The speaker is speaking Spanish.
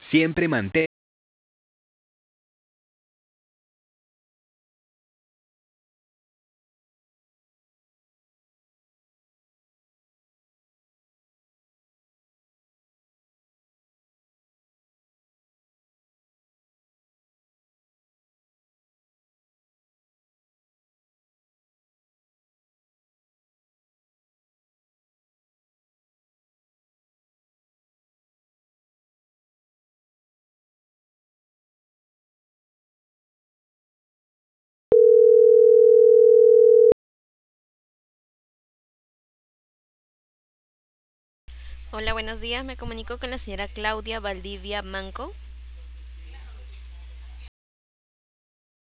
Siempre mantén. Hola, buenos días. Me comunico con la señora Claudia Valdivia Manco.